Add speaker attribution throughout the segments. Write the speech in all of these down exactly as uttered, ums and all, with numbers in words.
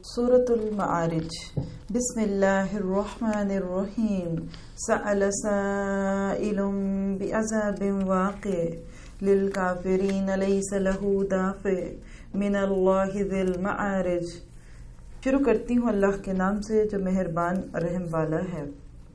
Speaker 1: سورة المعارج بسم الله الرحمن الرحيم سأل سائل بعذاب واقع للكافرين ليس له دافع من الله ذي المعارج۔ شروع کرتی ہوں اللہ کے نام سے جو مہربان رحم والا ہے۔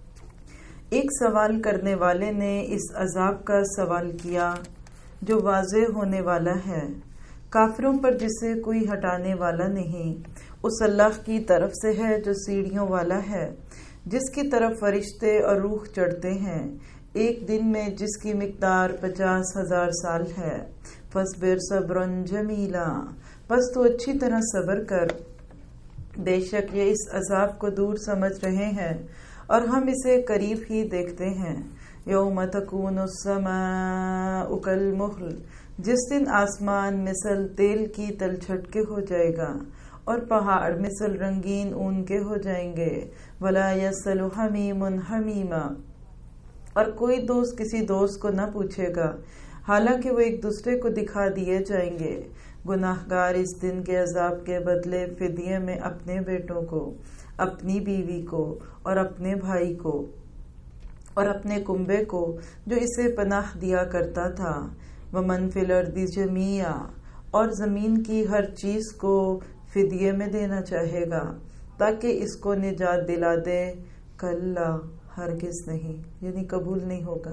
Speaker 1: ایک سوال کرنے والے نے اس عذاب کا سوال کیا جو واضح ہونے والا ہے، کافروں پر جسے کوئی ہٹانے والا نہیں، اس اللہ کی طرف سے ہے جو سیڑھیوں والا ہے، جس کی طرف فرشتے اور روح چڑھتے ہیں ایک دن میں، جس کی مقدار پچاس ہزار سال ہے۔ فاصبر صبرا جمیلا، بس تو اچھی طرح صبر کر، بے شک یہ اس عذاب کو دور سمجھ رہے ہیں اور ہم اسے قریب ہی دیکھتے ہیں۔ یوم تکون السماء کالمہل، جس دن آسمان مثل تیل کی تلچھٹ کے ہو جائے گا اور پہاڑ مثل رنگین اون کے ہو جائیں گے۔ ولا یسأل حمیم حمیما، اور کوئی دوست کسی دوست کو نہ پوچھے گا، حالانکہ وہ ایک دوسرے کو دکھا دیے جائیں گے۔ گناہگار اس دن کے عذاب کے بدلے فدیے میں اپنے بیٹوں کو، اپنی بیوی کو اور اپنے بھائی کو اور اپنے کنبے کو جو اسے پناہ دیا کرتا تھا، ومن فی الارض جمیعا، اور زمین کی ہر چیز کو فدیے میں دینا چاہے گا تاکہ اس کو نجات دلا دے۔ کلا، ہرگز نہیں، یعنی قبول نہیں ہوگا۔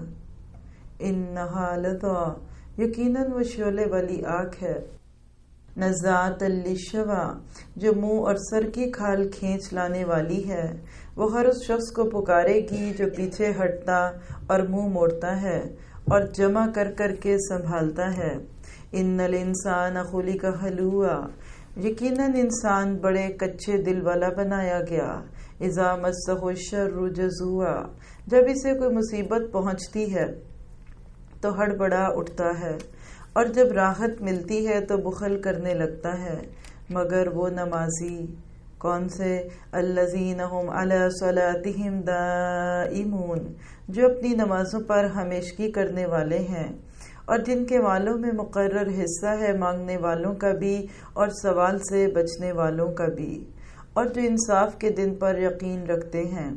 Speaker 1: انہا لظی، یقیناً وہ شعلے والی آگ ہے، نزاعۃ للشوی، جو منہ اور سر کی کھال کھینچ لانے والی ہے۔ وہ ہر اس شخص کو پکارے گی جو پیچھے ہٹتا اور منہ موڑتا ہے اور جمع کر کر کے سنبھالتا ہے۔ ان الانسان خلق ہلوعا، یقیناً انسان بڑے کچے دل والا بنایا گیا۔ اذا مسہ الشر جزوعا، جب اسے کوئی مصیبت پہنچتی ہے تو ہڑبڑا اٹھتا ہے، اور جب راحت ملتی ہے تو بخل کرنے لگتا ہے۔ مگر وہ نمازی کون سے؟ الذین هم علی صلاتہم دائمون، جو اپنی نمازوں پر ہمیشگی کرنے والے ہیں اور جن کے والوں میں مقرر حصہ ہے مانگنے والوں کا بھی اور سوال سے بچنے والوں کا بھی، اور جو انصاف کے دن پر یقین رکھتے ہیں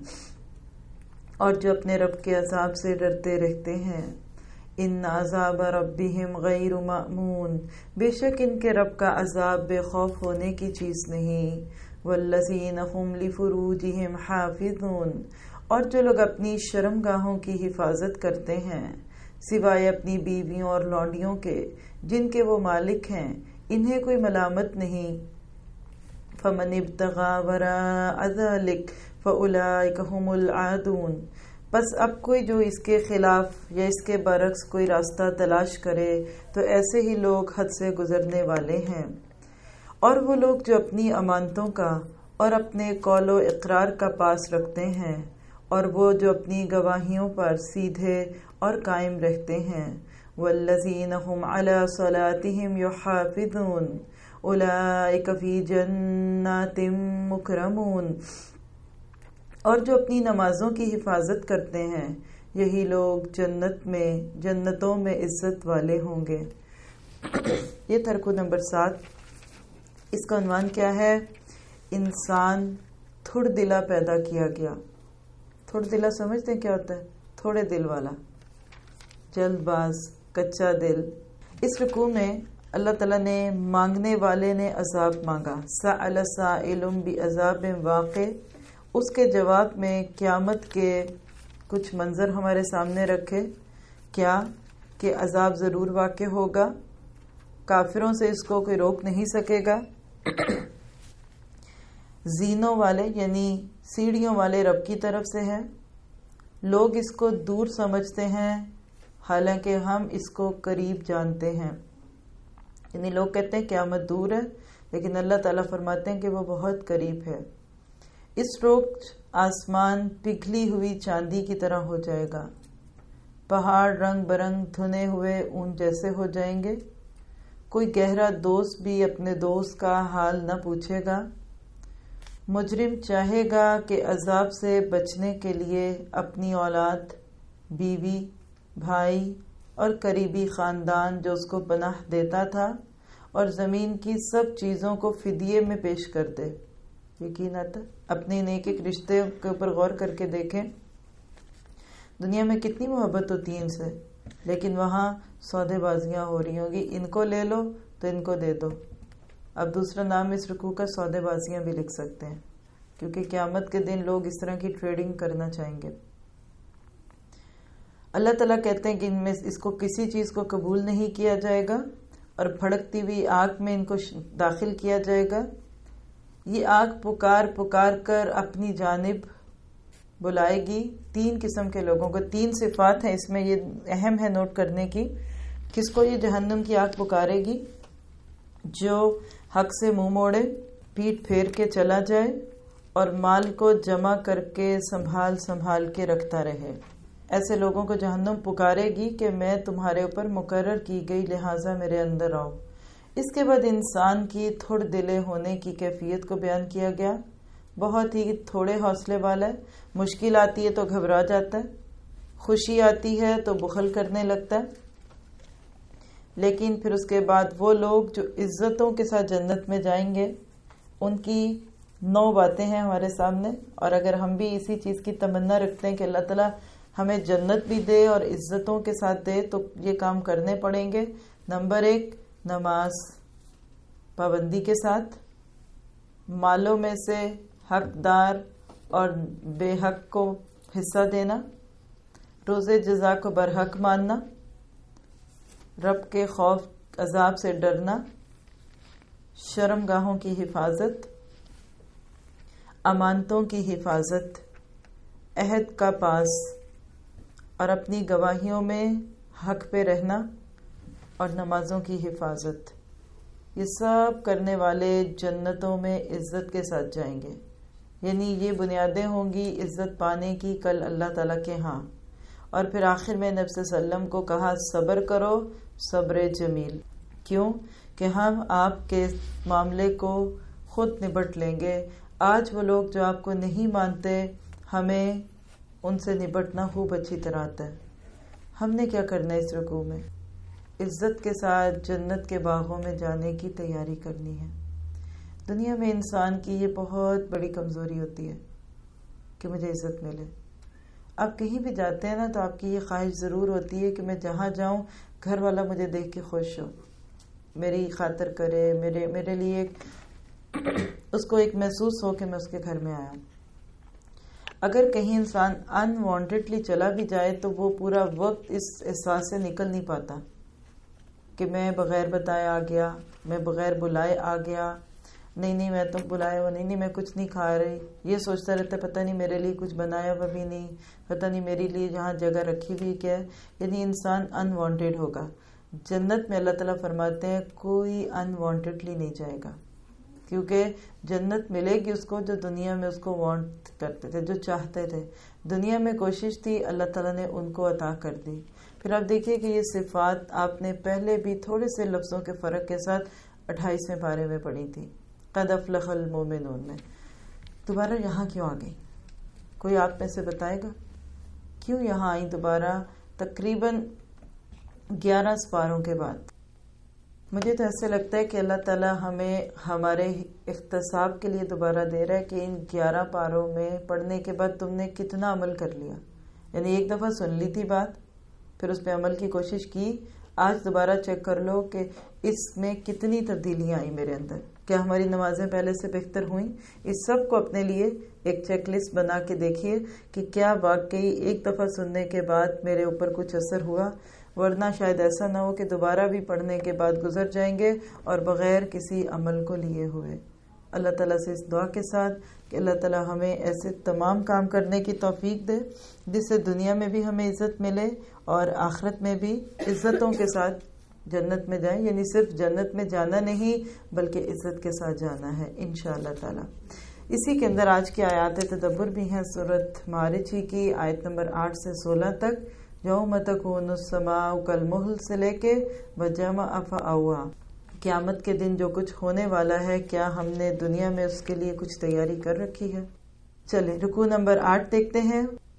Speaker 1: اور جو اپنے رب کے عذاب سے ڈرتے رہتے ہیں۔ ان عذاب ربہم غیر مأمون، بے شک ان کے رب کا عذاب بے خوف ہونے کی چیز نہیں۔ والذین هم لفروجہم حافظون، اور جو لوگ اپنی شرم گاہوں کی حفاظت کرتے ہیں سوائے اپنی بیویوں اور لونڈیوں کے جن کے وہ مالک ہیں، انہیں کوئی ملامت نہیں۔ فمن ابتغى وراء ذلك فاولئک هم العادون، بس اب کوئی جو اس کے خلاف یا اس کے برعکس کوئی راستہ تلاش کرے تو ایسے ہی لوگ حد سے گزرنے والے ہیں۔ اور وہ لوگ جو اپنی امانتوں کا اور اپنے قول و اقرار کا پاس رکھتے ہیں، اور وہ جو اپنی گواہیوں پر سیدھے اور قائم رہتے ہیں۔ والذین هم علی صلاتہم یحافظون اولئک فی جنات مکرمون، اور جو اپنی نمازوں کی حفاظت کرتے ہیں یہی لوگ جنت میں جنتوں میں عزت والے ہوں گے۔ یہ تھا رکوع نمبر سات۔ اس کا عنوان کیا ہے؟ انسان تھوڑ دلا پیدا کیا گیا۔ تھوڑ دلا سمجھتے ہیں کیا ہوتا ہے؟ تھوڑے دل والا، جلد باز، کچا دل۔ اس رکوع میں اللہ تعالیٰ نے مانگنے والے نے عذاب مانگا، سأل سائل بعذاب واقع، اس کے جواب میں قیامت کے کچھ منظر ہمارے سامنے رکھے۔ کیا کہ عذاب ضرور واقع ہوگا، کافروں سے اس کو کوئی روک نہیں سکے گا۔ زینوں والے یعنی سیڑھیوں والے رب کی طرف سے ہے، لوگ اس کو دور سمجھتے ہیں حالانکہ ہم اس کو قریب جانتے ہیں۔ یعنی لوگ کہتے ہیں قیامت دور ہے، لیکن اللہ تعالیٰ فرماتے ہیں کہ وہ بہت قریب ہے۔ اس روز آسمان پگھلی ہوئی چاندی کی طرح ہو جائے گا، پہاڑ رنگ برنگ دھنے ہوئے اون جیسے ہو جائیں گے، کوئی گہرا دوست بھی اپنے دوست کا حال نہ پوچھے گا۔ مجرم چاہے گا کہ عذاب سے بچنے کے لیے اپنی اولاد، بیوی، بھائی اور قریبی خاندان جو اس کو پناہ دیتا تھا اور زمین کی سب چیزوں کو فدیے میں پیش کر دے، یقین آتا ہے؟ اپنے نیک ایک رشتے کے اوپر غور کر کے دیکھیں، دنیا میں کتنی محبت ہوتی ہے ان سے، لیکن وہاں سودے بازیاں ہو رہی ہوں گی، ان کو لے لو تو ان کو دے دو۔ اب دوسرا نام اس رکوع کا سودے بازیاں بھی لکھ سکتے ہیں، کیونکہ قیامت کے دن لوگ اس طرح کی ٹریڈنگ کرنا چاہیں گے۔ اللہ تعالیٰ کہتے ہیں کہ ان میں اس کو کسی چیز کو قبول نہیں کیا جائے گا، اور بھڑکتی ہوئی آگ میں ان کو داخل کیا جائے گا۔ یہ آگ پکار پکار کر اپنی جانب بلائے گی تین قسم کے لوگوں کو۔ تین صفات ہیں اس میں، یہ اہم ہے نوٹ کرنے کی۔ کس کو یہ جہنم کی آگ پکارے گی؟ جو حق سے منہ موڑے، پیٹ پھیر کے چلا جائے اور مال کو جمع کر کے سنبھال سنبھال کے رکھتا رہے۔ ایسے لوگوں کو جہنم پکارے گی کہ میں تمہارے اوپر مقرر کی گئی، لہٰذا میرے اندر آؤ۔ اس کے بعد انسان کی تھوڑ دلے ہونے کی کیفیت کو بیان کیا گیا۔ بہت ہی تھوڑے حوصلے والا ہے، مشکل آتی ہے تو گھبرا جاتا ہے، خوشی آتی ہے تو بخل کرنے لگتا ہے۔ لیکن پھر اس کے بعد وہ لوگ جو عزتوں کے ساتھ جنت میں جائیں گے، ان کی نو باتیں ہیں ہمارے سامنے، اور اگر ہم بھی اسی چیز کی تمنا رکھتے ہیں کہ اللہ تعالیٰ ہمیں جنت بھی دے اور عزتوں کے ساتھ دے، تو یہ کام کرنے پڑیں گے۔ نمبر ایک، نماز پابندی کے ساتھ، مالوں میں سے حقدار اور بے حق کو حصہ دینا، روزے جزا کو برحق ماننا، رب کے خوف عذاب سے ڈرنا، شرم گاہوں کی حفاظت، امانتوں کی حفاظت، عہد کا پاس اور اپنی گواہیوں میں حق پہ رہنا، اور نمازوں کی حفاظت۔ یہ سب کرنے والے جنتوں میں عزت کے ساتھ جائیں گے، یعنی یہ بنیادیں ہوں گی عزت پانے کی کل اللہ تعالیٰ کے ہاں۔ اور پھر آخر میں نبی صلی اللہ علیہ وسلم کو کہا صبر کرو، صبر جمیل۔ کیوں؟ کہ ہم آپ کے معاملے کو خود نبٹ لیں گے۔ آج وہ لوگ جو آپ کو نہیں مانتے، ہمیں ان سے نبٹنا خوب اچھی طرح آتا ہے۔ ہم نے کیا کرنا ہے اس رکوع میں؟ عزت کے ساتھ جنت کے باغوں میں جانے کی تیاری کرنی ہے۔ دنیا میں انسان کی یہ بہت بڑی کمزوری ہوتی ہے کہ مجھے عزت ملے۔ آپ کہیں بھی جاتے ہیں نا تو آپ کی یہ خواہش ضرور ہوتی ہے کہ میں جہاں جاؤں گھر والا مجھے دیکھ کے خوش ہو، میری خاطر کرے، میرے میرے لیے اس کو ایک محسوس ہو کہ میں اس کے گھر میں آیا ہوں۔ اگر کہیں انسان ان وانٹیڈلی چلا بھی جائے تو وہ پورا وقت اس احساس سے نکل نہیں پاتا کہ میں بغیر بتائے آ گیا، میں بغیر بلائے آ گیا، نہیں نہیں میں تو بلایا ہوا نہیں، نہیں میں کچھ نہیں کھا رہی، یہ سوچتا رہتا ہے پتہ نہیں میرے لیے کچھ بنایا ہوا بھی نہیں، پتہ نہیں میرے لیے جہاں جگہ رکھی ہوئی کیا ہے، یعنی انسان ان وانٹیڈ ہوگا۔ جنت میں اللہ تعالیٰ فرماتے ہیں کوئی ان وانٹیڈلی نہیں جائے گا، کیونکہ جنت ملے گی اس کو جو دنیا میں اس کو وانٹ کرتے تھے، جو چاہتے تھے، دنیا میں کوشش تھی، اللہ تعالیٰ نے ان کو عطا کر دی۔ پھر آپ دیکھیے کہ یہ صفات آپ نے پہلے بھی تھوڑے سے لفظوں کے فرق کے ساتھ اٹھائیسویں پارے میں پڑھی تھی، قد افلح المومنون میں۔ دوبارہ یہاں کیوں آ گئی؟ کوئی آپ میں سے بتائے گا کیوں یہاں آئی دوبارہ تقریباً گیارہ سپاروں کے بعد؟ مجھے تو ایسے لگتا ہے کہ اللہ تعالیٰ ہمیں ہمارے اختصاب کے لیے دوبارہ دے رہا ہے کہ ان گیارہ پاروں میں پڑھنے کے بعد تم نے کتنا عمل کر لیا۔ یعنی ایک دفعہ سن لی تھی بات، پھر اس پہ عمل کی کوشش کی، آج دوبارہ چیک کر لو کہ اس میں کتنی تبدیلیاں آئیں میرے اندر، کیا ہماری نمازیں پہلے سے بہتر ہوئیں۔ اس سب کو اپنے لیے ایک چیک لسٹ بنا کے دیکھیے کہ کیا واقعی ایک دفعہ سننے کے بعد میرے اوپر کچھ اثر ہوا، ورنہ شاید ایسا نہ ہو کہ دوبارہ بھی پڑھنے کے بعد گزر جائیں گے اور بغیر کسی عمل کو لیے ہوئے۔ اللہ تعالیٰ سے اس دعا کے ساتھ کہ اللہ تعالیٰ ہمیں ایسے تمام کام کرنے کی توفیق دے جس سے دنیا میں بھی ہمیں عزت ملے اور آخرت میں بھی عزتوں کے ساتھ جنت میں جائیں، یعنی صرف جنت میں جانا نہیں بلکہ عزت کے ساتھ جانا ہے انشاءاللہ تعالیٰ۔ اسی کے اندر آج کی آیات تدبر بھی ہیں سورۃ معارج کی آیت نمبر آٹھ سے سولہ تک، یوم تکون السماء کالمہل سے لے کے وجمع فاوعیٰ، قیامت کے دن جو کچھ ہونے والا ہے کیا ہم نے دنیا میں اس کے لیے کچھ تیاری کر رکھی ہے؟ چلے رکوع نمبر آٹھ دیکھتے ہیں۔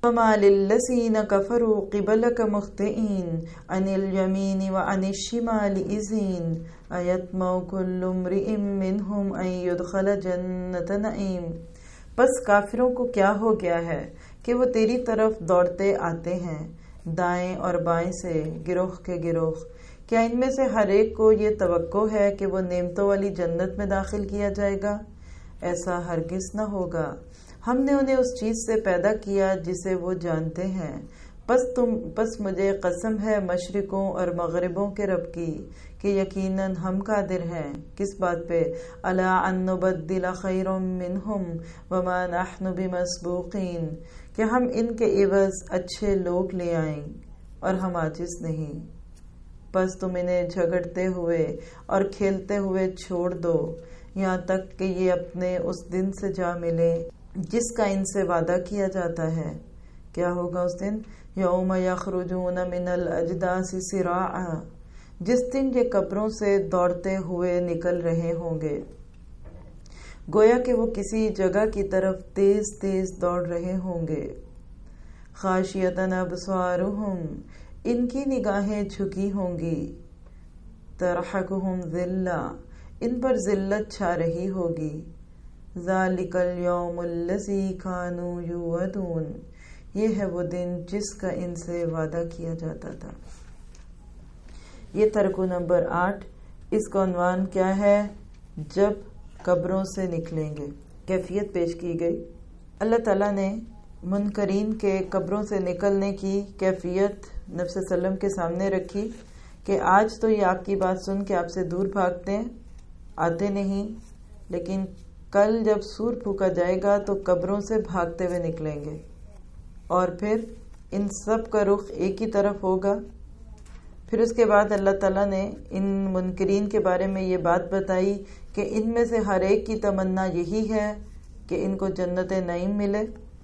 Speaker 1: فما للذین کفروا قبلک مہطعین عن الیمین وعن الشمال عزین ایطمع کل امرئ منہم ان یدخل جنۃ نعیم۔ بس کافروں کو کیا ہو گیا ہے کہ وہ تیری طرف دوڑتے آتے ہیں دائیں اور بائیں سے گروہ کے گروہ۔ کیا ان میں سے ہر ایک کو یہ توقع ہے کہ وہ نعمتوں والی جنت میں داخل کیا جائے گا؟ ایسا ہرگز نہ ہوگا۔ ہم نے انہیں اس چیز سے پیدا کیا جسے وہ جانتے ہیں، پس تم پس مجھے قسم ہے مشرقوں اور مغربوں کے رب کی کہ یقیناً ہم قادر ہیں کس بات پہ، الا ان نبدل خیرا منہم وما نحن بمسبوقین، کہ ہم ان کے عوض اچھے لوگ لے آئیں اور ہم عاجز نہیں۔ پس تم انہیں جھگڑتے ہوئے اور کھیلتے ہوئے چھوڑ دو یہاں تک کہ یہ اپنے اس دن سے جا ملے جس کا ان سے وعدہ کیا جاتا ہے۔ کیا ہوگا اس دن؟ یوم یخرجون من الاجداث سراعا، جس دن یہ قبروں سے دوڑتے ہوئے نکل رہے ہوں گے، گویا کہ وہ کسی جگہ کی طرف تیز تیز دوڑ رہے ہوں گے۔ خاشیۃ ابصارہم، ان کی نگاہیں جھکی ہوں گی۔ ترحقہم ذلہ، ان پر ذلت چھا رہی ہوگی۔ ذالک الیوم الذی کانوا یوعدون، یہ ہے وہ دن جس کا ان سے وعدہ کیا جاتا تھا۔ یہ ترکو نمبر آٹھ، اس کا عنوان کیا ہے؟ جب قبروں سے نکلیں گے۔ کیفیت پیش کی گئی۔ اللہ تعالیٰ نے منکرین کے قبروں سے نکلنے کی کیفیت نبی صلی اللہ علیہ وسلم کے سامنے رکھی کہ آج تو یہ آپ کی بات سن کے آپ سے دور بھاگتے ہیں، آتے نہیں، لیکن کل جب سور پھونکا جائے گا تو قبروں سے بھاگتے ہوئے نکلیں گے، اور پھر ان سب کا رخ ایک ہی طرف ہوگا۔ پھر اس کے بعد اللہ تعالیٰ نے ان منکرین کے بارے میں یہ بات بتائی کہ ان میں سے ہر ایک کی تمنا یہی ہے کہ ان کو جنت نعیم ملے،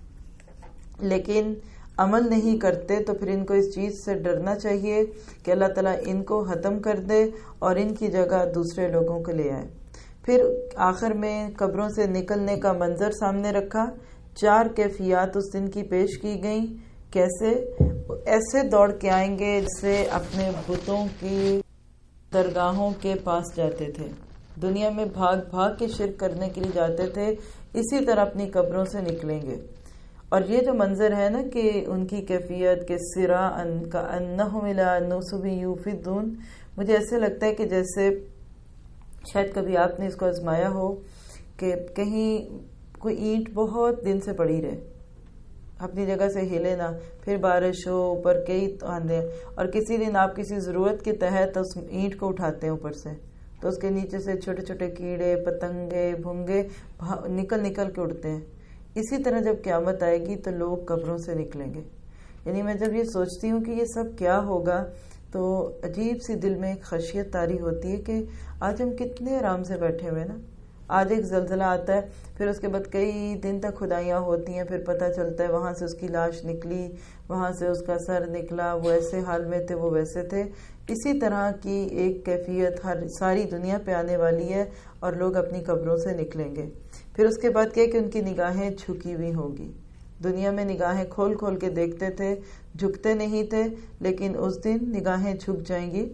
Speaker 1: لیکن عمل نہیں کرتے، تو پھر ان کو اس چیز سے ڈرنا چاہیے کہ اللہ تعالیٰ ان کو ختم کر دے اور ان کی جگہ دوسرے لوگوں کو لے آئے۔ پھر آخر میں قبروں سے نکلنے کا منظر سامنے رکھا، چار کیفیات اس دن کی پیش کی گئیں۔ کیسے؟ ایسے دوڑ کے آئیں گے جیسے اپنے بتوں کی درگاہوں کے پاس جاتے تھے، دنیا میں بھاگ بھاگ کے شرک کرنے کے لیے جاتے تھے، اسی طرح اپنی قبروں سے نکلیں گے۔ اور یہ جو منظر ہے نا کہ ان کی کیفیت کے سرا ان کا انہم الی نصب یوفدون، مجھے ایسے لگتا ہے کہ جیسے شاید کبھی آپ نے اس کو آزمایا ہو کہ کہیں کوئی اینٹ بہت دن سے پڑی رہے، اپنی جگہ سے ہلے نہ، پھر بارش ہو، اوپر کئی آندے، اور کسی دن آپ کسی ضرورت کے تحت اس اینٹ کو اٹھاتے ہیں اوپر سے، تو اس کے نیچے سے چھوٹے چھوٹے کیڑے پتنگے بھونگے نکل نکل کے اڑتے ہیں۔ اسی طرح جب قیامت آئے گی تو لوگ قبروں سے نکلیں گے۔ یعنی میں جب یہ سوچتی ہوں کہ یہ سب کیا ہوگا تو عجیب سی دل میں ایک خشیت طاری ہوتی ہے کہ آج ہم کتنے آرام سے بیٹھے ہوئے نا، آج ایک زلزلہ آتا ہے، پھر اس کے بعد کئی دن تک کھدائیاں ہوتی ہیں، پھر پتہ چلتا ہے وہاں سے اس کی لاش نکلی، وہاں سے اس کا سر نکلا، وہ ایسے حال میں تھے، وہ ویسے تھے۔ اسی طرح کی ایک کیفیت ہر ساری دنیا پہ آنے والی ہے اور لوگ اپنی قبروں سے نکلیں گے۔ پھر اس کے بعد کیا کہ ان کی نگاہیں جھکی ہوئی ہوں گی۔ دنیا میں نگاہیں کھول کھول کے دیکھتے تھے، جھکتے نہیں تھے، لیکن اس دن نگاہیں جھک جائیں گی،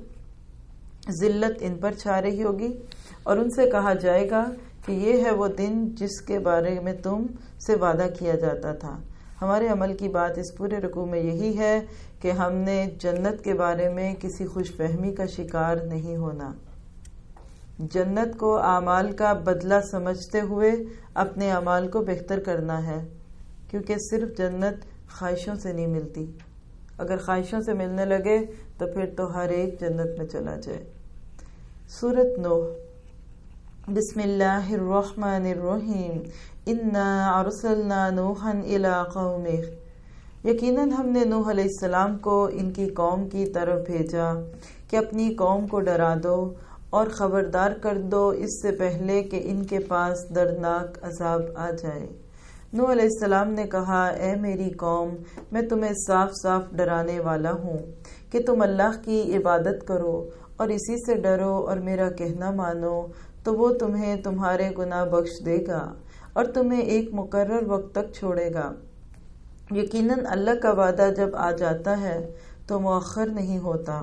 Speaker 1: ذلت ان پر چھا رہی ہوگی، اور ان سے کہا جائے گا کہ یہ ہے وہ دن جس کے بارے میں تم سے وعدہ کیا جاتا تھا۔ ہمارے عمل کی بات اس پورے رکوع میں یہی ہے کہ ہم نے جنت کے بارے میں کسی خوش فہمی کا شکار نہیں ہونا، جنت کو اعمال کا بدلہ سمجھتے ہوئے اپنے اعمال کو بہتر کرنا ہے، کیونکہ صرف جنت خواہشوں سے نہیں ملتی۔ اگر خواہشوں سے ملنے لگے تو پھر تو ہر ایک جنت میں چلا جائے۔ سورۃ نوح، بسم اللہ الرحمن الرحیم، انا ارسلنا نوحا الی قومہ، یقیناً ہم نے نوح علیہ السلام کو ان کی قوم کی طرف بھیجا کہ اپنی قوم کو ڈرا دو اور خبردار کر دو اس سے پہلے کہ ان کے پاس دردناک عذاب آ جائے۔ نوح علیہ السلام نے کہا، اے میری قوم، میں تمہیں صاف صاف ڈرانے والا ہوں کہ تم اللہ کی عبادت کرو اور اسی سے ڈرو اور میرا کہنا مانو، تو وہ تمہیں تمہارے گناہ بخش دے گا اور تمہیں ایک مقرر وقت تک چھوڑے گا۔ یقیناً اللہ کا وعدہ جب آ جاتا ہے تو مؤخر نہیں ہوتا۔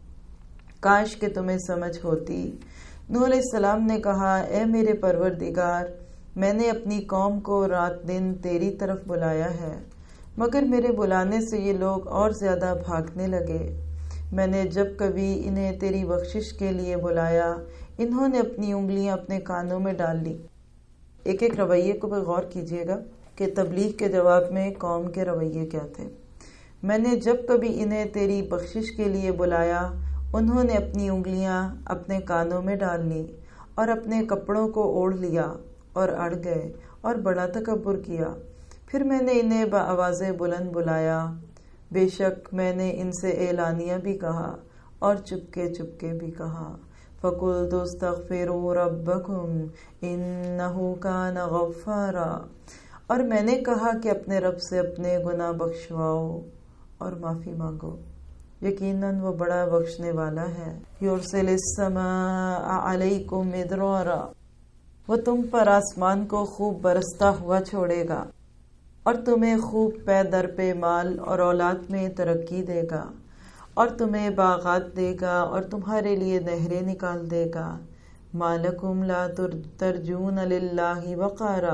Speaker 1: کاش کہ تمہیں سمجھ ہوتی۔ نوح علیہ السلام نے کہا، اے میرے پروردگار، میں نے اپنی قوم کو رات دن تیری طرف بلایا ہے، مگر میرے بلانے سے یہ لوگ اور زیادہ بھاگنے لگے۔ میں نے جب کبھی انہیں تیری بخشش کے لیے بلایا، انہوں نے اپنی انگلیاں اپنے کانوں میں ڈال لی۔ ایک ایک رویے کو بھی غور کیجیے گا کہ تبلیغ کے جواب میں قوم کے رویے کیا تھے۔ میں نے جب کبھی انہیں تیری بخشش کے لیے بلایا، انہوں نے اپنی انگلیاں اپنے کانوں میں ڈال لی اور اپنے کپڑوں کو اوڑھ لیا اور اڑ گئے اور بڑا تکبر کیا۔ پھر میں نے انہیں بآواز بلند بلایا، بے شک میں نے ان سے اعلانیہ بھی کہا اور چپکے چپکے بھی کہا، فَقُلْتُ اسْتَغْفِرُوا رَبَّكُمْ إِنَّهُ كَانَ غَفَّارًا، اور میں نے کہا کہ اپنے رب سے اپنے گناہ بخشواؤ اور معافی مانگو، یقیناً وہ بڑا بخشنے والا ہے۔ يُرْسِلِ السَّمَاءَ عَلَيْكُمْ مِدْرَارًا، وہ تم پر آسمان کو خوب برستا ہوا چھوڑے گا اور تمہیں خوب پے در پہ مال اور اولاد میں ترقی دے گا، اور تمہیں باغات دے گا اور تمہارے لیے نہریں نکال دے گا۔ مَا لَكُمْ لَا تَرْجُونَ لِلَّهِ وَقَارًا،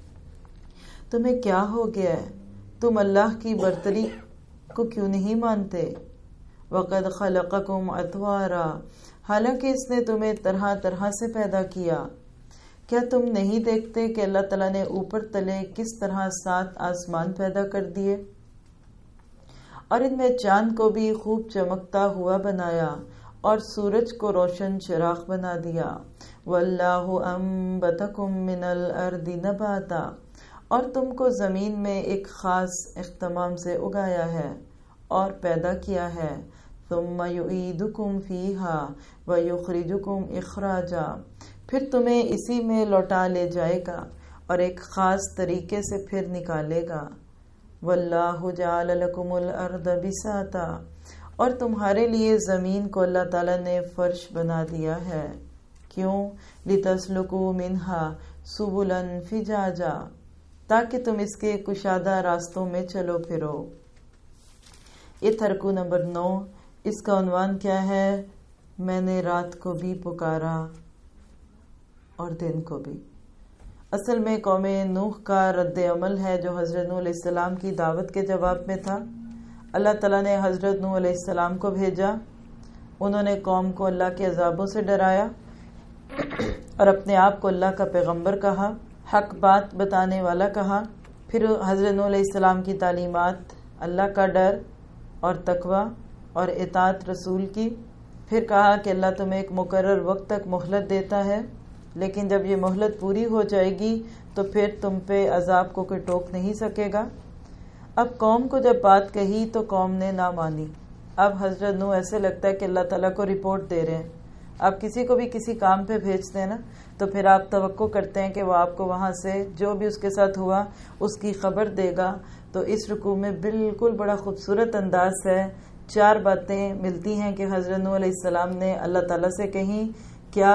Speaker 1: تمہیں کیا ہو گیا ہے، تم اللہ کی برتری کو کیوں نہیں مانتے؟ وَقَدْ خَلَقَكُمْ أَطْوَارًا، حالانکہ اس نے تمہیں طرح طرح سے پیدا کیا۔ کیا تم نہیں دیکھتے کہ اللہ تعالیٰ نے اوپر تلے کس طرح سات آسمان پیدا کر دیے اور ان میں چاند کو بھی خوب چمکتا ہوا بنایا اور سورج کو روشن چراغ بنا دیا۔ وَاللَّهُ أَنبَتَكُم مِّنَ الْأَرْضِ نَبَاتًا، اور تم کو زمین میں ایک خاص اہتمام سے اگایا ہے اور پیدا کیا ہے۔ ثُمَّ يُعِيدُكُمْ فِيهَا وَيُخْرِجُكُمْ إِخْرَاجًا، پھر تمہیں اسی میں لوٹا لے جائے گا اور ایک خاص طریقے سے پھر نکالے گا۔ وَاللَّهُ جَعَلَ لَكُمُ الْأَرْضَ بِسَاطًا، اور تمہارے لیے زمین کو اللہ تعالیٰ نے فرش بنا دیا ہے۔ کیوں؟ لِتَسْلُكُوا مِنْهَا سُبُلًا فِجَاجًا، تاکہ تم اس کے کشادہ راستوں میں چلو پھرو۔ یہ ترکو نمبر نو، اس کا عنوان کیا ہے؟ میں نے رات کو بھی پکارا اور دن کو بھی۔ اصل میں قوم نوح کا رد عمل ہے جو حضرت نوح علیہ السلام کی دعوت کے جواب میں تھا۔ اللہ تعالیٰ نے حضرت نوح علیہ السلام کو بھیجا، انہوں نے قوم کو اللہ کے عذابوں سے ڈرایا اور اپنے آپ کو اللہ کا پیغمبر کہا، حق بات بتانے والا کہا۔ پھر حضرت نوح علیہ السلام کی تعلیمات، اللہ کا ڈر اور تقوی اور اطاعت رسول کی۔ پھر کہا کہ اللہ تمہیں ایک مقرر وقت تک مہلت دیتا ہے، لیکن جب یہ مہلت پوری ہو جائے گی تو پھر تم پہ عذاب کو کوئی ٹوک نہیں سکے گا۔ اب قوم کو جب بات کہی تو قوم نے نہ مانی۔ اب حضرت نوح ایسے لگتا ہے کہ اللہ تعالیٰ کو رپورٹ دے رہے ہیں۔ آپ کسی کو بھی کسی کام پہ بھیجتے ہیں نا، تو پھر آپ توقع کرتے ہیں کہ وہ آپ کو وہاں سے جو بھی اس کے ساتھ ہوا اس کی خبر دے گا۔ تو اس رکوع میں بالکل بڑا خوبصورت انداز ہے، چار باتیں ملتی ہیں کہ حضرت نوح علیہ السلام نے اللہ تعالیٰ سے کہیں، کیا؟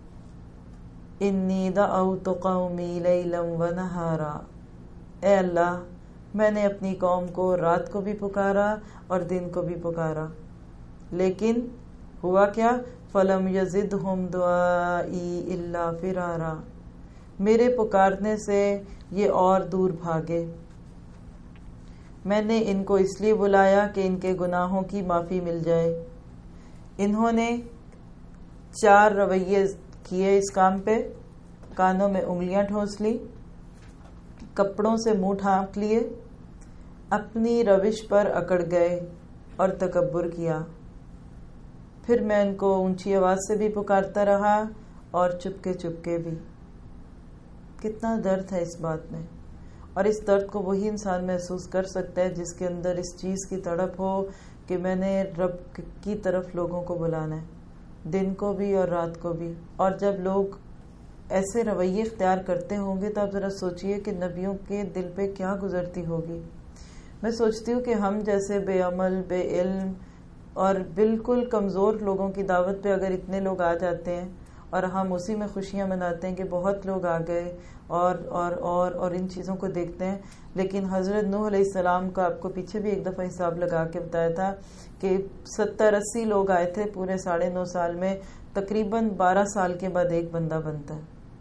Speaker 1: انی دعوت قومی لیلا ونہارا، اے اللہ میں نے اپنی قوم کو رات کو بھی پکارا اور دن کو بھی پکارا، لیکن ہوا کیا؟ فلم یزدہم دعائی الا فرارا، میرے پکارنے سے یہ اور دور بھاگے۔ میں نے ان کو اس لیے بلایا کہ ان کے گناہوں کی معافی مل جائے۔ انہوں نے چار رویے کیے اس کام پہ، کانوں میں انگلیاں ٹھونس لی، کپڑوں سے منہ ڈھانپ لیے، اپنی روش پر اکڑ گئے اور تکبر کیا۔ پھر میں ان کو اونچی آواز سے بھی پکارتا رہا اور چپکے چپکے بھی۔ کتنا درد ہے اس بات میں، اور اس درد کو وہی انسان محسوس کر سکتا ہے جس کے اندر اس چیز کی تڑپ ہو کہ میں نے رب کی طرف لوگوں کو بلانا ہے، دن کو بھی اور رات کو بھی۔ اور جب لوگ ایسے رویے اختیار کرتے ہوں گے تو آپ ذرا سوچئے کہ نبیوں کے دل پہ کیا گزرتی ہوگی۔ میں سوچتی ہوں کہ ہم جیسے بے عمل، بے علم اور بالکل کمزور لوگوں کی دعوت پہ اگر اتنے لوگ آ جاتے ہیں اور ہم اسی میں خوشیاں مناتے ہیں کہ بہت لوگ آ گئے اور اور اور اور ان چیزوں کو دیکھتے ہیں. لیکن حضرت نوح علیہ السلام کا آپ کو پیچھے بھی ایک دفعہ حساب لگا کے بتایا تھا کہ ستر اسی لوگ آئے تھے پورے ساڑھے نو سال میں. تقریباً بارہ سال کے بعد ایک بندہ بنتا ہے.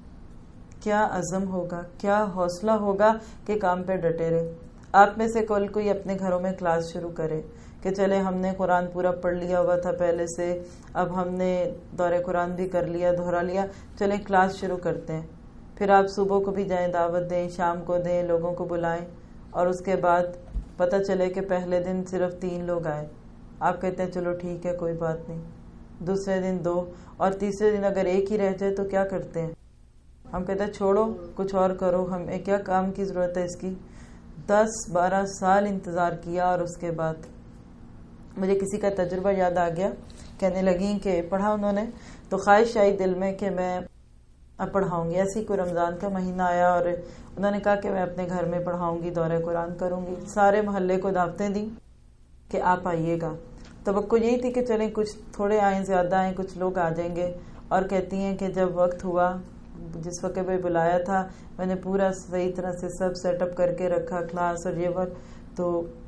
Speaker 1: کیا عزم ہوگا, کیا حوصلہ ہوگا کہ کام پہ ڈٹے رہے. آپ میں سے کل کوئی اپنے گھروں میں کلاس شروع کرے کہ چلے ہم نے قرآن پورا پڑھ لیا ہوا تھا پہلے سے, اب ہم نے دورہ قرآن بھی کر لیا, دہرا لیا, چلیں کلاس شروع کرتے ہیں. پھر آپ صبح کو بھی جائیں, دعوت دیں, شام کو دیں, لوگوں کو بلائیں, اور اس کے بعد پتہ چلے کہ پہلے دن صرف تین لوگ آئے. آپ کہتے ہیں چلو ٹھیک ہے کوئی بات نہیں. دوسرے دن دو, اور تیسرے دن اگر ایک ہی رہ جائے تو کیا کرتے ہیں ہم؟ کہتے ہیں چھوڑو کچھ اور کرو, ہمیں کیا کام کی ضرورت ہے اس کی. دس بارہ سال انتظار کیا, اور اس کے بعد مجھے کسی کا تجربہ یاد آ گیا. کہنے لگیں کہ پڑھا انہوں نے تو خواہش آئی دل میں کہ میں اب پڑھاؤں گی. ایسی کوئی رمضان کا مہینہ آیا اور انہوں نے کہا کہ میں اپنے گھر میں پڑھاؤں گی, دورہ قرآن کروں گی. سارے محلے کو دعوتیں دیں کہ آپ آئیے گا. توقع یہی تھی کہ چلیں کچھ تھوڑے آئیں, زیادہ آئیں, کچھ لوگ آ جائیں گے. اور کہتی ہیں کہ جب وقت ہوا, جس وقت میں بلایا تھا, میں نے پورا صحیح طرح سے سب سیٹ اپ کر کے رکھا, کلاس اور یہ وقت, تو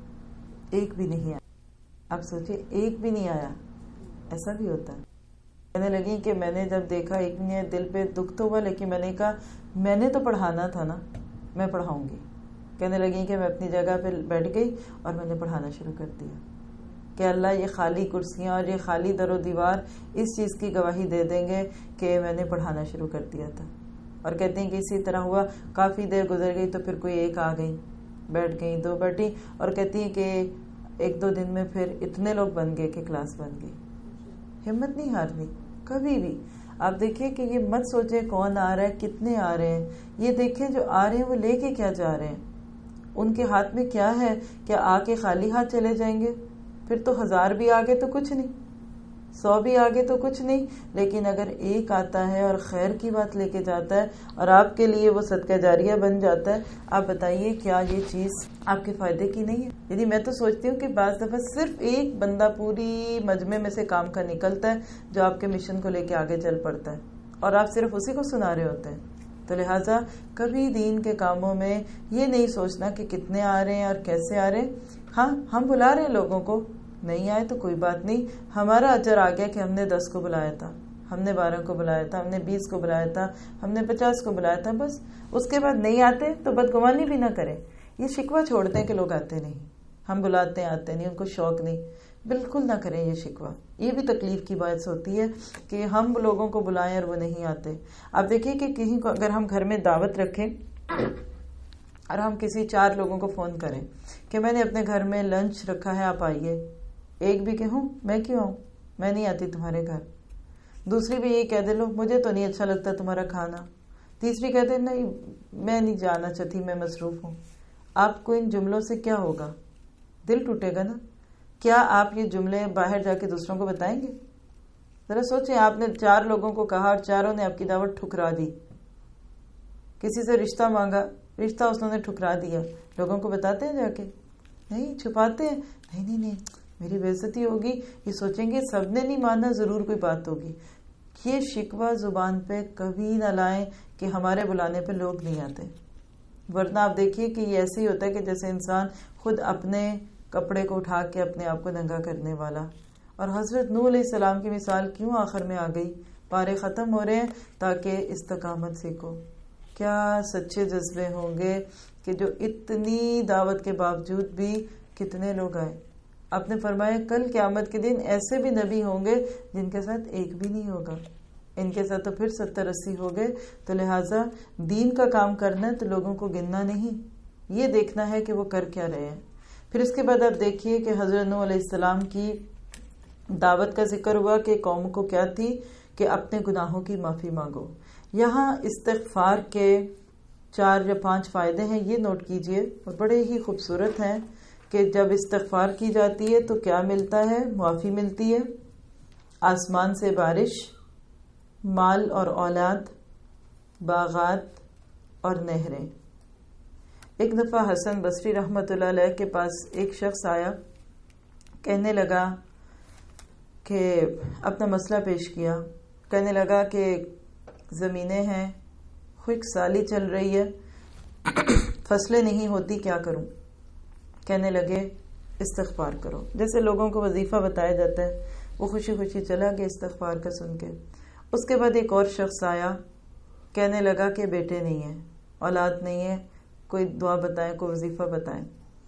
Speaker 1: ایک بھی نہیں آیا. آپ سوچیں ایک بھی نہیں آیا. ایسا بھی ہوتا ہے. کہنے لگی کہ میں نے جب دیکھا ایک نے دل پہ دکھ تو ہوا, لیکن میں نے کہا میں نے تو پڑھانا تھا نا, میں پڑھاؤں گی. کہنے لگی کہ میں اپنی جگہ پہ بیٹھ گئی اور میں نے پڑھانا شروع کر دیا کہ اللہ یہ خالی کرسیاں اور یہ خالی در و دیوار اس چیز کی گواہی دے دیں گے کہ میں نے پڑھانا شروع کر دیا تھا. اور کہتے ہیں کہ اسی طرح ہوا. کافی دیر گزر گئی تو پھر کوئی ایک آ گئی, بیٹھ گئی, دو بیٹھی, اور کہتی ہیں کہ ایک دو دن میں پھر اتنے لوگ بن گئے کہ کلاس بن گئی. ہمت نہیں ہارنی کبھی بھی. آپ دیکھیں کہ یہ مت سوچیں کون آ رہا ہے, کتنے آ رہے ہیں. یہ دیکھیں جو آ رہے ہیں وہ لے کے کیا جا رہے ہیں, ان کے ہاتھ میں کیا ہے. کیا آ کے خالی ہاتھ چلے جائیں گے؟ پھر تو ہزار بھی آگے تو کچھ نہیں, سو بھی آگے تو کچھ نہیں. لیکن اگر ایک آتا ہے اور خیر کی بات لے کے جاتا ہے اور آپ کے لیے وہ صدقہ جاریہ بن جاتا ہے, آپ بتائیے کیا یہ چیز آپ کے فائدے کی نہیں ہے؟ یعنی میں تو سوچتی ہوں کہ بعض دفعہ صرف ایک بندہ پوری مجمع میں سے کام کا نکلتا ہے جو آپ کے مشن کو لے کے آگے چل پڑتا ہے, اور آپ صرف اسی کو سنا رہے ہوتے ہیں. تو لہٰذا کبھی دین کے کاموں میں یہ نہیں سوچنا کہ کتنے آ رہے ہیں اور کیسے آ رہے ہیں. ہاں ہم بلا رہے ہیں لوگوں کو, نہیں آئے تو کوئی بات نہیں. ہمارا اجر آ گیا کہ ہم نے دس کو بلایا تھا, ہم نے بارہ کو بلایا تھا, ہم نے بیس کو بلایا تھا, ہم نے پچاس کو بلایا تھا. بس اس کے بعد نہیں آتے تو بدگمانی بھی نہ کریں. یہ شکوہ چھوڑتے ہیں کہ لوگ آتے نہیں, ہم بلاتے ہیں آتے نہیں, ان کو شوق نہیں. بالکل نہ کریں یہ شکوہ. یہ بھی تکلیف کی باعث ہوتی ہے کہ ہم لوگوں کو بلائیں اور وہ نہیں آتے. آپ دیکھیں کہ کہیں کو اگر ہم گھر میں دعوت رکھیں اور ہم کسی چار لوگوں کو فون کریں کہ میں نے اپنے گھر میں لنچ رکھا ہے, آپ آئیے. ایک بھی کہوں میں کیوں آؤں, میں نہیں آتی تمہارے گھر. دوسری بھی یہ کہہ دے لو مجھے تو نہیں اچھا لگتا تمہارا کھانا. تیسری کہہ دے نہیں میں نہیں جانا چاہتی, میں مصروف ہوں. آپ کو ان جملوں سے کیا ہوگا؟ دل ٹوٹے گا نا. کیا آپ یہ جملے باہر جا کے دوسروں کو بتائیں گے؟ ذرا سوچیں, آپ نے چار لوگوں کو کہا اور چاروں نے آپ کی دعوت ٹھکرا دی. کسی سے رشتہ مانگا, رشتہ اس نے ٹھکرا دیا. لوگوں کو بتاتے ہیں جا کے؟ نہیں, چھپاتے ہیں. نہیں نہیں نہیں میری بے عزتی ہوگی, یہ سوچیں گے سب نے نہیں مانا, ضرور کوئی بات ہوگی. یہ شکوہ زبان پہ کبھی نہ لائیں کہ ہمارے بلانے پہ لوگ نہیں آتے. ورنہ آپ دیکھیے کہ یہ ایسے ہی ہوتا ہے کہ جیسے انسان خود اپنے کپڑے کو اٹھا کے اپنے آپ کو ننگا کرنے والا. اور حضرت نوح علیہ السلام کی مثال کیوں آخر میں آ گئی؟ پارے ختم ہو رہے ہیں تاکہ استقامت سیکھو. کیا سچے جذبے ہوں گے کہ جو اتنی دعوت کے باوجود بھی کتنے لوگ آئے. آپ نے فرمایا کل قیامت کے دن ایسے بھی نبی ہوں گے جن کے ساتھ ایک بھی نہیں ہوگا, ان کے ساتھ تو پھر ستر اسی ہو گئے. تو لہٰذا دین کا کام کرنا ہے تو لوگوں کو گننا نہیں, یہ دیکھنا ہے کہ وہ کر کیا رہے ہیں. پھر اس کے بعد آپ دیکھیے کہ حضرت نوح علیہ السلام کی دعوت کا ذکر ہوا کہ قوم کو کیا تھی کہ اپنے گناہوں کی معافی مانگو. یہاں استغفار کے چار یا پانچ فائدے ہیں, یہ نوٹ کیجئے, اور بڑے ہی خوبصورت ہیں کہ جب استغفار کی جاتی ہے تو کیا ملتا ہے؟ معافی ملتی ہے, آسمان سے بارش, مال اور اولاد, باغات اور نہریں. ایک دفعہ حسن بصری رحمۃ اللہ علیہ کے پاس ایک شخص آیا, کہنے لگا کہ اپنا مسئلہ پیش کیا کہنے لگا کہ زمینیں ہیں، خشک سالی چل رہی ہے، فصلیں نہیں ہوتی، کیا کروں؟ کہنے لگے استغفار کرو، جیسے لوگوں کو وظیفہ بتایا جاتا ہے، وہ خوشی خوشی چلا گیا استغفار کا سن کے۔ اس کے بعد ایک اور شخص آیا، کہنے لگا کہ بیٹے نہیں ہیں، اولاد نہیں ہے، کوئی دعا بتائیں، کوئی وظیفہ بتائیں۔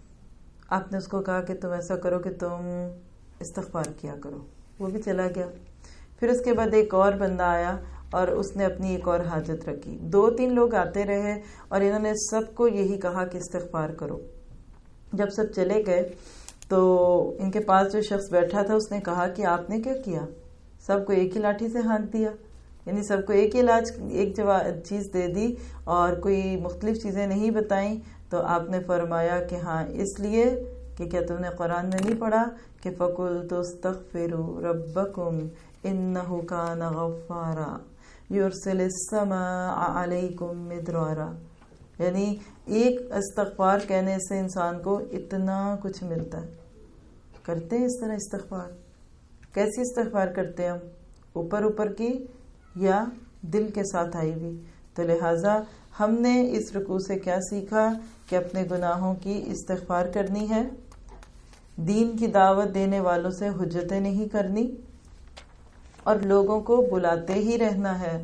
Speaker 1: آپ نے اس کو کہا کہ تم ایسا کرو کہ تم استغفار کیا کرو، وہ بھی چلا گیا۔ پھر اس کے بعد ایک اور بندہ آیا اور اس نے اپنی ایک اور حاجت رکھی۔ دو تین لوگ آتے رہے اور انہوں نے سب کو یہی کہا کہ استغفار کرو۔ جب سب چلے گئے تو ان کے پاس جو شخص بیٹھا تھا اس نے کہا کہ آپ نے کیا کیا؟ سب کو ایک ہی لاٹھی سے ہانک دیا، یعنی سب کو ایک ہی علاج ایک چیز دے دی اور کوئی مختلف چیزیں نہیں بتائیں۔ تو آپ نے فرمایا کہ ہاں اس لیے کہ کیا تم نے قرآن میں نہیں پڑھا کہ فَقُلْتُ اسْتَغْفِرُوا رَبَّكُمْ إِنَّهُ كَانَ غَفَّارًا يُرْسِلِ السَّمَاءَ عَلَيْكُمْ مِدْرَارًا، یعنی ایک استغفار کہنے سے انسان کو اتنا کچھ ملتا ہے۔ کرتے ہیں اس طرح استغفار؟ کیسی استغفار کرتے ہیں ہم؟ اوپر اوپر کی یا دل کے ساتھ آئی ہوئی؟ تو لہٰذا ہم نے اس رکوع سے کیا سیکھا کہ اپنے گناہوں کی استغفار کرنی ہے، دین کی دعوت دینے والوں سے حجتیں نہیں کرنی، اور لوگوں کو بلاتے ہی رہنا ہے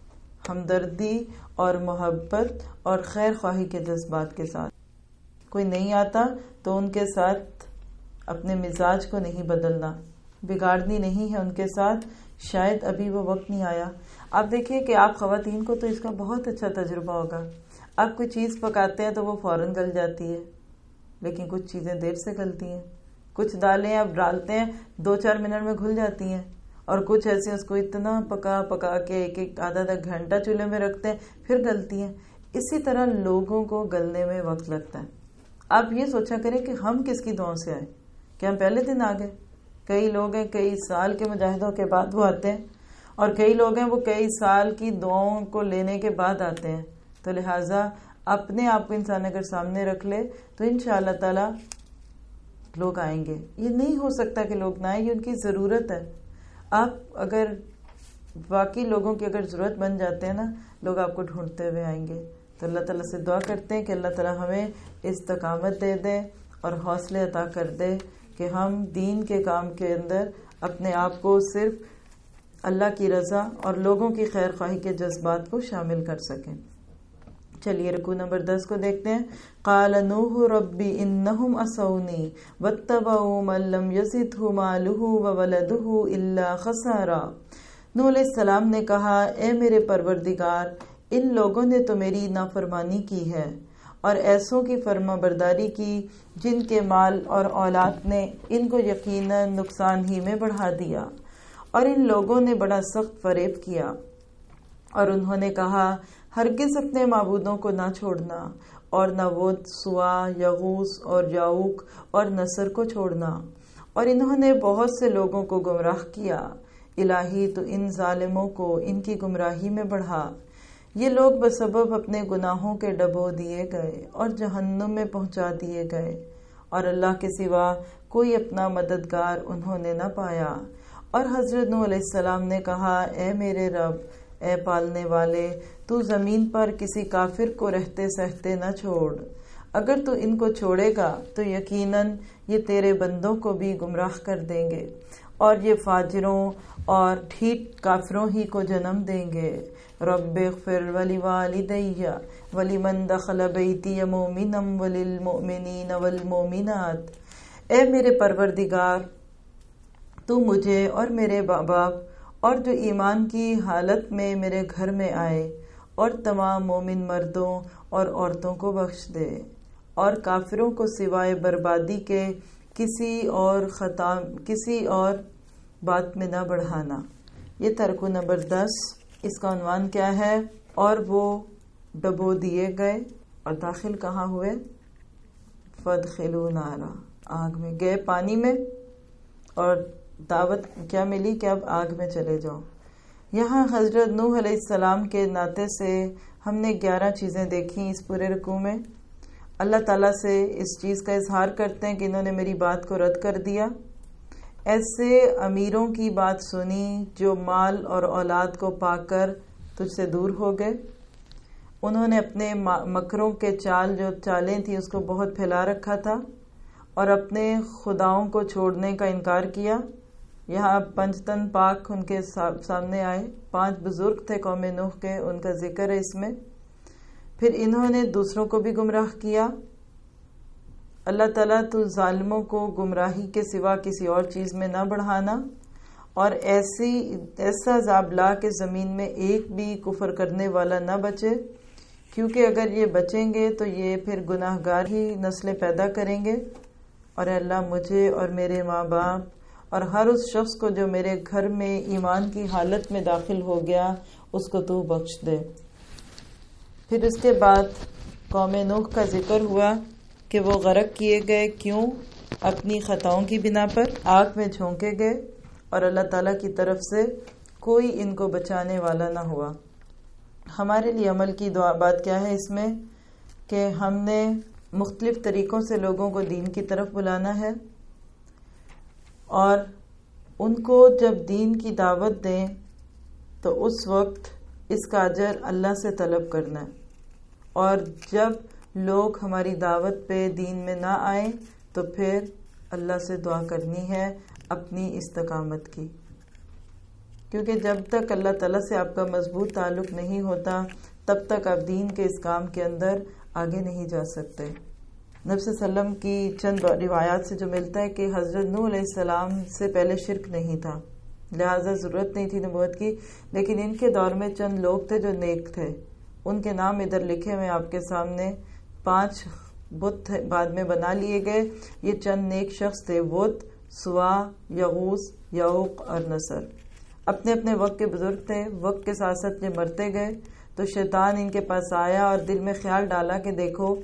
Speaker 1: ہمدردی اور محبت اور خیر خواہی کے جذبات کے ساتھ۔ کوئی نہیں آتا تو ان کے ساتھ اپنے مزاج کو نہیں بدلنا، بگاڑنی نہیں ہے ان کے ساتھ، شاید ابھی وہ وقت نہیں آیا۔ آپ دیکھیے کہ آپ خواتین کو تو اس کا بہت اچھا تجربہ ہوگا۔ آپ کوئی چیز پکاتے ہیں تو وہ فوراً گل جاتی ہے، لیکن کچھ چیزیں دیر سے گلتی ہیں۔ کچھ دالیں آپ ڈالتے ہیں دو چار منٹ میں گھل جاتی ہیں، اور کچھ ایسے اس کو اتنا پکا پکا کے ایک ایک آدھا آدھا گھنٹہ چولہے میں رکھتے ہیں پھر گلتی ہیں۔ اسی طرح لوگوں کو گلنے میں وقت لگتا ہے۔ آپ یہ سوچا کریں کہ ہم کس کی دعاؤں سے آئے، کہ ہم پہلے دن آ گئے؟ کئی لوگ ہیں کئی سال کے مجاہدوں کے بعد وہ آتے ہیں، اور کئی لوگ ہیں وہ کئی سال کی دعاؤں کو لینے کے بعد آتے ہیں۔ تو لہٰذا اپنے آپ کو انسان اگر سامنے رکھ لے تو انشاءاللہ تعالی لوگ آئیں گے۔ یہ نہیں ہو سکتا کہ لوگ نہ آئیں، یہ ان کی ضرورت ہے۔ آپ اگر واقعی لوگوں کی اگر ضرورت بن جاتے ہیں نا، لوگ آپ کو ڈھونڈتے ہوئے آئیں گے۔ تو اللہ تعالیٰ سے دعا کرتے ہیں کہ اللہ تعالیٰ ہمیں استقامت دے دے اور حوصلے عطا کر دے کہ ہم دین کے کام کے اندر اپنے آپ کو صرف اللہ کی رضا اور لوگوں کی خیر خواہی کے جذبات کو شامل کر سکیں۔ چلیے رکوع نمبر دس کو دیکھتے ہیں۔ قال نوح ربی انہم عصونی واتبعوا من لم یزدہ مالہ وولدہ الا خسارا۔ نوح علیہ السلام نے کہا، اے میرے پروردگار، ان لوگوں نے تو میری نافرمانی کی ہے اور ایسوں کی فرما برداری کی جن کے مال اور اولاد نے ان کو یقیناً نقصان ہی میں بڑھا دیا، اور ان لوگوں نے بڑا سخت فریب کیا، اور انہوں نے کہا ہرگز اپنے معبودوں کو نہ چھوڑنا، اور نہ ود، سوا، یغوث اور یعوق اور نصر کو چھوڑنا، اور انہوں نے بہت سے لوگوں کو گمراہ کیا۔ الہی تو ان ظالموں کو ان کی گمراہی میں بڑھا۔ یہ لوگ بسبب اپنے گناہوں کے ڈبو دیے گئے اور جہنم میں پہنچا دیے گئے، اور اللہ کے سوا کوئی اپنا مددگار انہوں نے نہ پایا۔ اور حضرت نوح علیہ السلام نے کہا، اے میرے رب، اے پالنے والے، تو زمین پر کسی کافر کو رہتے سہتے نہ چھوڑ۔ اگر تو ان کو چھوڑے گا تو یقیناً یہ تیرے بندوں کو بھی گمراہ کر دیں گے، اور یہ فاجروں اور ڈھیٹ کافروں ہی کو جنم دیں گے۔ رب اغفر ولوالدی ولمن دخل بیتی مؤمنا وللمؤمنین والمؤمنات۔ اے میرے پروردگار، تو مجھے اور میرے باپ اور جو ایمان کی حالت میں میرے گھر میں آئے اور تمام مومن مردوں اور عورتوں کو بخش دے، اور کافروں کو سوائے بربادی کے کسی اور خطا کسی اور بات میں نہ بڑھانا۔ یہ ترکو نمبر دس، اس کا عنوان کیا ہے؟ اور وہ ڈبو دیے گئے اور داخل کہاں ہوئے؟ فَادْخِلُوا نَارًا، آگ میں گئے، پانی میں، اور دعوت کیا ملی کہ اب آگ میں چلے جاؤ۔ یہاں حضرت نوح علیہ السلام کے ناطے سے ہم نے گیارہ چیزیں دیکھی اس پورے رکوع میں۔ اللہ تعالیٰ سے اس چیز کا اظہار کرتے ہیں کہ انہوں نے میری بات کو رد کر دیا، ایسے امیروں کی بات سنی جو مال اور اولاد کو پا کر تجھ سے دور ہو گئے. انہوں نے اپنے مکروں کے چال جو چالیں تھیں اس کو بہت پھیلا رکھا تھا اور اپنے خداؤں کو چھوڑنے کا انکار کیا. یہاں پنجتن پاک ان کے سامنے آئے. پانچ بزرگ تھے قوم نوح کے، ان کا ذکر ہے اس میں. پھر انہوں نے دوسروں کو بھی گمراہ کیا. اللہ تعالیٰ تو ظالموں کو گمراہی کے سوا کسی اور چیز میں نہ بڑھانا، اور ایسی ایسا عذاب لا کہ زمین میں ایک بھی کفر کرنے والا نہ بچے، کیونکہ اگر یہ بچیں گے تو یہ پھر گناہ گار ہی نسلیں پیدا کریں گے. اور اللہ مجھے اور میرے ماں باپ اور ہر اس شخص کو جو میرے گھر میں ایمان کی حالت میں داخل ہو گیا اس کو تو بخش دے. پھر اس کے بعد قوم نوح کا ذکر ہوا کہ وہ غرق کیے گئے. کیوں؟ اپنی خطاؤں کی بنا پر آگ میں جھونکے گئے اور اللہ تعالیٰ کی طرف سے کوئی ان کو بچانے والا نہ ہوا. ہمارے لیے عمل کی دعا بات کیا ہے اس میں کہ ہم نے مختلف طریقوں سے لوگوں کو دین کی طرف بلانا ہے، اور ان کو جب دین کی دعوت دیں تو اس وقت اس کا اجر اللہ سے طلب کرنا ہے، اور جب لوگ ہماری دعوت پہ دین میں نہ آئیں تو پھر اللہ سے دعا کرنی ہے اپنی استقامت کی، کیونکہ جب تک اللہ تعالیٰ سے آپ کا مضبوط تعلق نہیں ہوتا تب تک آپ دین کے اس کام کے اندر آگے نہیں جا سکتے. نبی صلی اللہ علیہ وسلم کی چند روایات سے جو ملتا ہے کہ حضرت نوح علیہ السلام سے پہلے شرک نہیں تھا، لہٰذا ضرورت نہیں تھی نبوت کی، لیکن ان کے دور میں چند لوگ تھے جو نیک تھے. ان کے نام ادھر لکھے ہوئے آپ کے سامنے. پانچ بت بعد میں بنا لیے گئے. یہ چند نیک شخص تھے: ود، سوا، یغوث، یعوق اور نصر. اپنے اپنے وقت کے بزرگ تھے. وقت کے ساتھ ساتھ جب مرتے گئے تو شیطان ان کے پاس آیا اور دل میں خیال ڈالا کہ دیکھو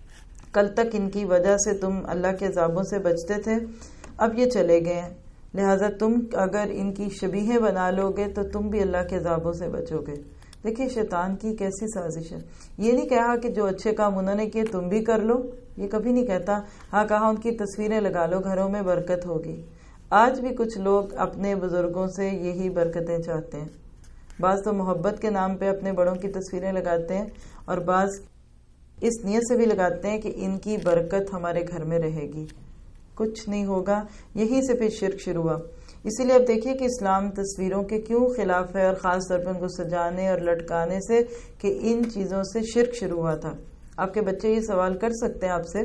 Speaker 1: کل تک ان کی وجہ سے تم اللہ کے عذابوں سے بچتے تھے، اب یہ چلے گئے ہیں، لہٰذا تم اگر ان کی شبیہیں بنا لو گے تو تم بھی اللہ کے عذابوں سے بچو گے. دیکھیے شیطان کی کیسی سازش ہے. یہ نہیں کہا کہ جو اچھے کام انہوں نے کیے تم بھی کر لو، یہ کبھی نہیں کہتا. ہاں کہا ان کی تصویریں لگا لو، گھروں میں برکت ہوگی. آج بھی کچھ لوگ اپنے بزرگوں سے یہی برکتیں چاہتے ہیں. بعض تو محبت کے نام پہ اپنے بڑوں کی تصویریں لگاتے ہیں، اور بعض اس نیت سے بھی لگاتے ہیں کہ ان کی برکت ہمارے گھر میں رہے گی. کچھ نہیں ہوگا. یہی سے پھر شرک شروع ہوا. اسی لیے اب دیکھیے کہ اسلام تصویروں کے کیوں خلاف ہے، اور خاص طور پر ان کو سجانے اور لٹکانے سے، کہ ان چیزوں سے شرک شروع ہوا تھا. آپ کے بچے یہ سوال کر سکتے ہیں آپ سے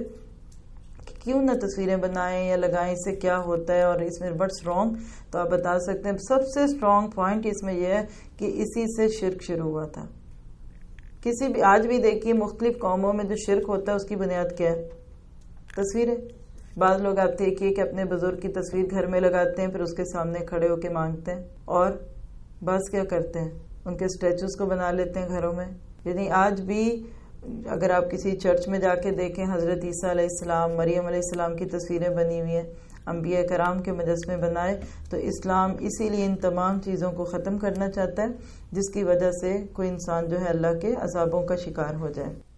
Speaker 1: کہ کیوں نہ تصویریں بنائیں یا لگائیں، اس سے کیا ہوتا ہے اور اس میں وٹس رانگ. تو آپ بتا سکتے ہیں سب سے اسٹرانگ پوائنٹ اس میں یہ ہے کہ اسی سے شرک شروع ہوا تھا. کسی بھی آج بھی دیکھیے مختلف قوموں میں جو شرک ہوتا ہے اس کی بنیاد کیا ہے؟ تصویریں. بعض لوگ آپ دیکھیے کہ اپنے بزرگ کی تصویر گھر میں لگاتے ہیں، پھر اس کے سامنے کھڑے ہو کے مانگتے ہیں. اور بعض کیا کرتے ہیں؟ ان کے اسٹیچوز کو بنا لیتے ہیں گھروں میں. یعنی آج بھی اگر آپ کسی چرچ میں جا کے دیکھیں حضرت عیسیٰ علیہ السلام، مریم علیہ السلام کی تصویریں بنی ہوئی ہیں، انبیاء کرام کے مجسمے بنائے. تو اسلام اسی لیے ان تمام چیزوں کو ختم کرنا چاہتا ہے جس کی وجہ سے کوئی انسان جو ہے اللہ کے عذابوں کا شکار ہو جائے.